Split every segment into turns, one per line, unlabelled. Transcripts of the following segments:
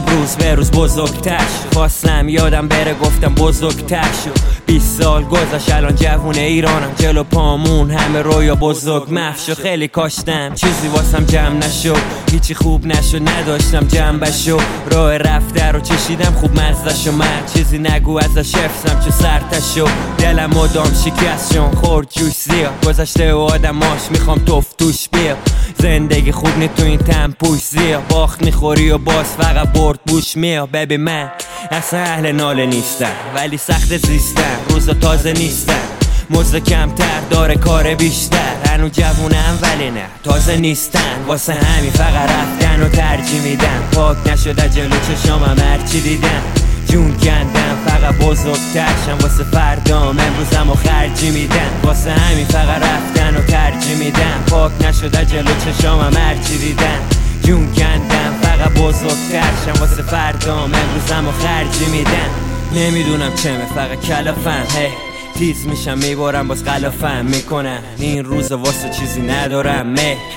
روز به روز بزرگتر شد. خواستم یادم بره گفتم بزرگتر شد. 20 سال گذشت الان جوون ایرانم، جلو پامون همه رویا بزرگ محو شد. خیلی کاشتم چیزی واسم جمع نشد، هیچی خوب نشد نداشتم جنبشو. راه رفته رو چشیدم خوب مزدشو، من چیزی نگو ازش افسم چه سرتشو. دلم مدام شکست شون خورد جوش زیاد، گذشته و آدماش میخوام توش بیا. زندگی خوب نی تو این تنپوش زیا، باخت میخوری و باز فقط برد بوش میا. ببین من اصلا اهل ناله نیستم ولی سخت زیستم، روزا تازه نیستم، مزد کمتر داره کار بیشتر. هنو جوونم ولی نه تازه نیستن، واسه همین فقط رفتن و ترجیح میدم. پاک نشده جلو چشامم هرچی دیدم، جون کندم فقط بزرگترشم. واسه فردام امروزم و خرجی میدم، واسه همین فقط رفتن و ترجیح میدم. پاک نشده جلو چشامم هرچی دیدم، جون کندم فقط بزرگترشم. واسه فردام امروزم و خرجی میدم. نمیدونم چمه فقط کلافم، هی تیز میشم میبارم باز غلافم میکنم. این روز واسه چیزی ندارم،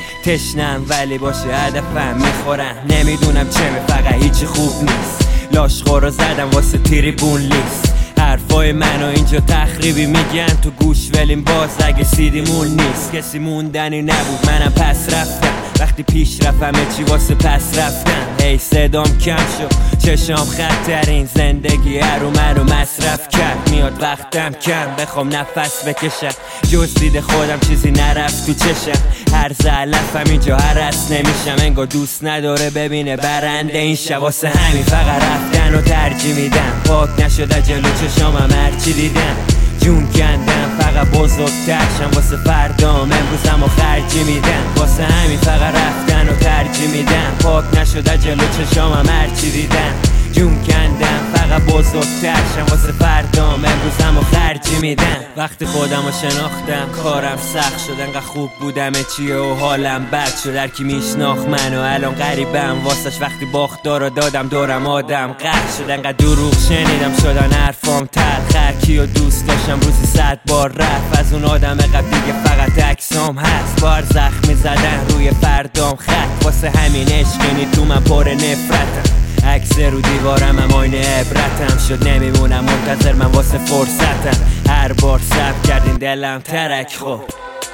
تشنم ولی باشه هدفم میخورم. نمیدونم چمه فقط هیچی خوب نیست، لاشخورا زدم واسه تریبون لیست. حرفای منو اینجا تخریبی میگن تو گوش ولیم باز اگه سیدیمون نیست. کسی موندنی نبود منم پس رفتم، وقتی پیش رفتم چی واسه پس رفتم. هی صدام کم شد چشام خطرین، زندگی هرو منو مصرف کرد. میاد وقتم کم بخوام نفس بکشم، جز دید خودم چیزی نرفت تو چشم. هر زلفم اینجا هرس نمیشم، انگار دوست نداره ببینه برنده این شب. واسه همین فقط رفتن و ترجیح میدم، پاک نشده جلو چشامم هرچی دیدم، جون کندم فقط بزرگترشم. واسه فردام امروزم و خرجی میدم، واسه همین فقط رفتن و ترجیح میدم. پاک نشده جلو چشامم هرچی دیدم، جون کندم فقط بزرگترشم. واسه فردام امروزم و خرجی میدم. وقتی خودم رو شناختم کارم سخت شد، انقدر خوب بودم چیه و حالم بد شد. هر کی میشناخت منو الان غریبم واسش، وقتی باختارو دادم دورم آدم قهر شد. انقدر دروغ شنیدم شدن حرفام تلخ، هر کیو دوست داشتم روزی 100 بار رفت. از اون آدم قبل دیگه فقط عکسام هست، بار زخمی زدن روی فردام خط. واسه همین عشقینی تو من پر نفرتم، عکس رو دیوارم هم آینه عبرتم شد. نمیمونم منتظر من واسه فرصتم، هر بار صبر کردین دلم ترک خورد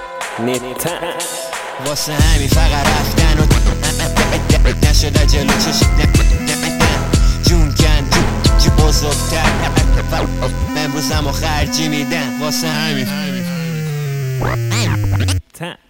نیتم. واسه همین فقط رفتن و نشده جلو چشم، جون کن جو بزرگتر. امروزم و خرجی میدم، واسه همین